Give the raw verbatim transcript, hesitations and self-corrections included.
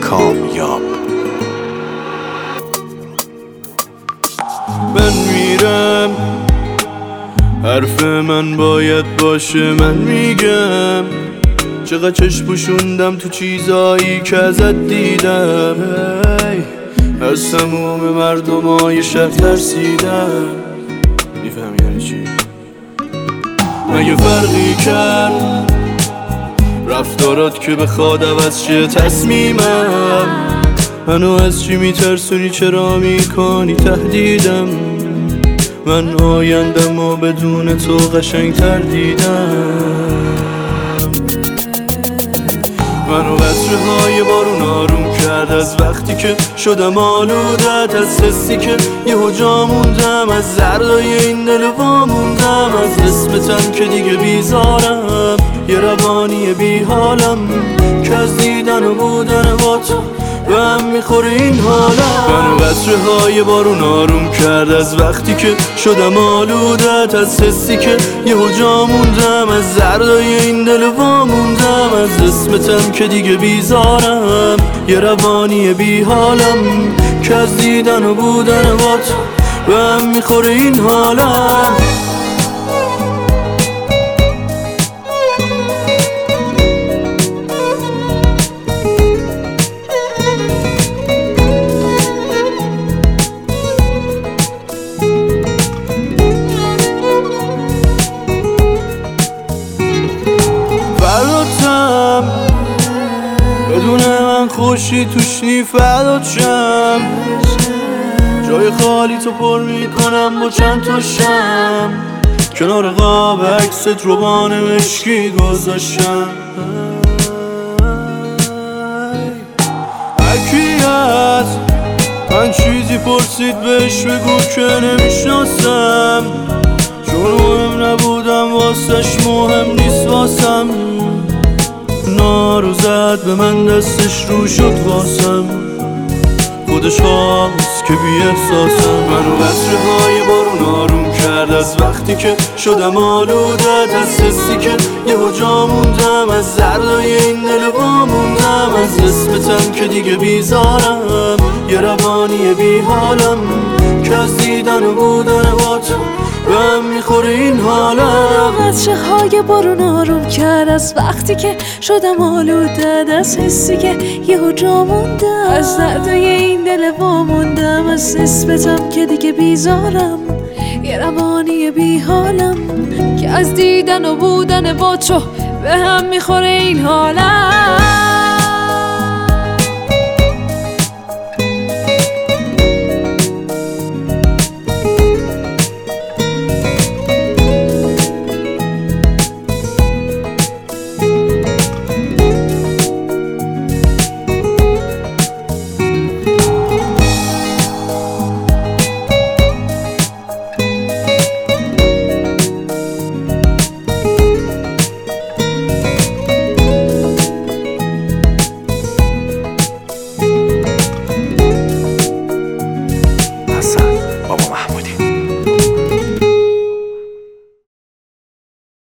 کامیاب. من میرم، حرف من باید باشه، من میگم چقدر چشم پوشوندم تو چیزایی که ازت دیدم. hey. از تموم مردمای شهر ترسیدم. میفهمی یعنی چی؟ مگه فرقی کرد رفتارات که بخواد عوض شه تصمیمم؟ منو از چی میترسونی؟ چرا میکنی تهدیدم؟ من آیندم و بدون تو قشنگ تر دیدم. منو قطره‌های بارون آروم کرد از وقتی که شدم آلودت، از حسی که یهو جا موندم، از زردای این دل واموندم، از اسمتم که دیگه بیزارم، یه روانی بی حالم که از دیدن و بودن با تو به هم میخوره این حالم. منو قطره‌های بارون آروم کرد از وقتی که شدم آلودت، از حسی که یهو جا موندم، از زردای این دل واموندم، از اسمتم که دیگه بیزارم، یه روانی بی حالم که از دیدن و بودن با تو به هم میخوره این حالم. بدون من خوشی توش نی فدات شم، جای خالی تو پر میکنم با چند تا شم، کنار قاب عکست روبان مشکی گذاشتم. هرکی هست من چیزی پرسید بهش بگو که نمیشناسم، چون مهم نبودم واسش مهم نیست واسم. نارو زد به من دستش رو شد واسم، خودش هاست که بی احساسم. منو قطره‌های بارون آروم کرد از وقتی که شدم آلودت، از حسی که یهو جا موندم، از زردای این دل واموندم، از اسمتم که دیگه بیزارم، یه روانی بی حالم که از دیدن و بودن با تو به هم میخوره این حالم. قطره‌های بارون آروم کرد از وقتی که شدم آلودت، از حسی که یهو جا موندم، از دردای این دل واموندم، از اسمتم که دیگه بیزارم، یه روانی بی حالم که از دیدن و بودن با تو به هم میخوره این حالم.